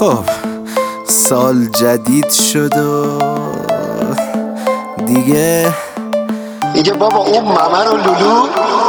خب سال جدید شد و دیگه بابا اون ممر و لولو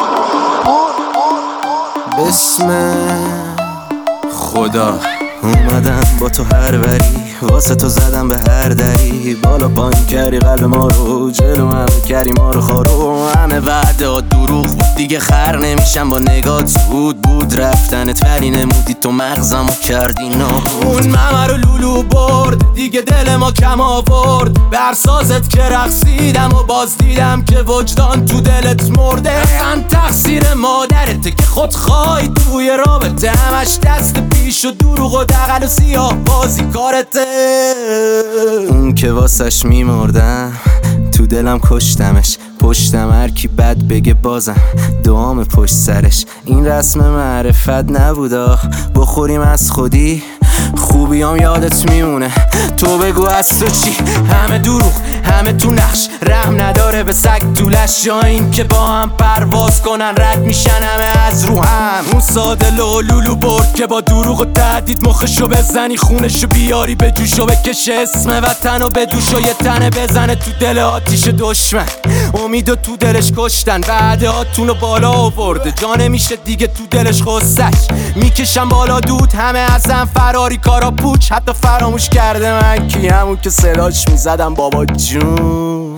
بسم خدا اومدم با تو هر وری واسه تو زدم به هر دری بالا پایین کردی قلب ما رو جلو همه کردی ما رو خارو همه وعده ها دروغ بود دیگه خر نمیشم با نگات زود بود رفتنت ولی نمودی تو مغزمو کردی اون ممر و لولو برد دیگه دل ما کم آورد برسازت که رقصیدم و باز دیدم که وجدان تو دلت مرده من تقصیر مادرته که خود خواهی توی رابطه همش دست پیش و دروغ و دغل و سیاه بازی کارته اون که واسش میمردم تو دلم کشتمش پشتم هر کی بد بگه بازم دعام پشت سرش این رسم معرفت نبودا بخوریم از خودی خوبیام یادت میمونه تو بگو از تو چی همه دروغ همه تو نقش رحم نداره به سگ طولش یا این که با هم پرواز کنن رد میشن همه از رو هم اون ساده لولو برد که با دروغ و تهدید مخشو بزنی خونشو بیاری به جوشو بکشه اسم وطن و به دوشو یه تنه بزنه تو دل آتیش دشمن امیدو تو دلش کشتن وعده هاتونو بالا آورده جا نمیشه دیگه تو دلش غصه‌ش میکشم بالا دود همه ازم فراری کارا پوچ حتی فراموش کرده من کی همون که صداش میزدم بابا جون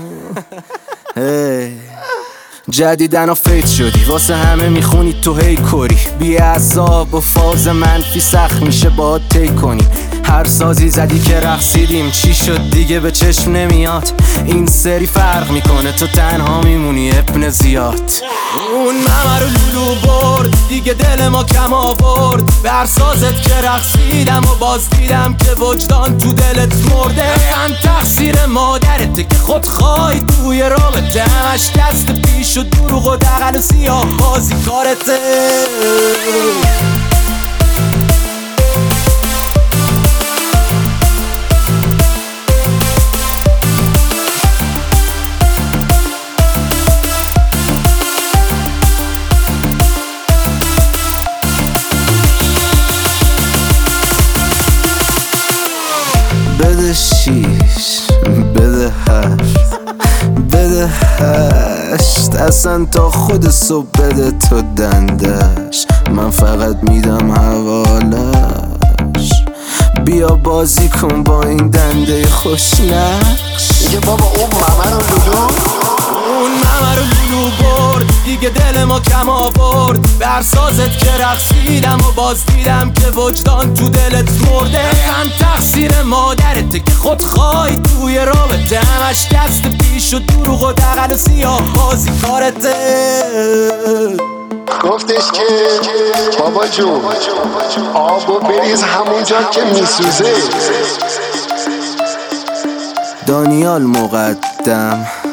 جدیدن و فیت شدی واسه همه میخونی تو هی کوری بی عذاب و فاز منفی سخت میشه با تی کنی هر سازی زدی که رقصیدیم چی شد دیگه به چشم نمیاد این سری فرق میکنه تو تنها میمونی ابن زیاد اون ممر و لولو برد دیگه دل ما کم آورد برسازت که رقصیدم و باز دیدم که وجدان تو دلت مرده من تقصیر مادرته که خود خواهی توی رابطه همش دست پیش و دروغ و دغل و سیاه بازی کارته بده شیش بده هفت بده هشت اصلا تا خود صبح بده تو دندش من فقط میدم حوالش بیا بازی کن با این دنده خوشنقش بابا اون ممر و لولو اون ممر و لولو برد دیگه دل ما کم آورد برسازت که رقصیدم و باز دیدم که وجدان تو دلت مرده من تقصیر مادرته که خود خواهی توی رابطه همش دست پیش و دروغ و دغل و سیاه بازی کارته گفتش که بابا جون آبو بریز همونجا که میسوزه دانیال مقدم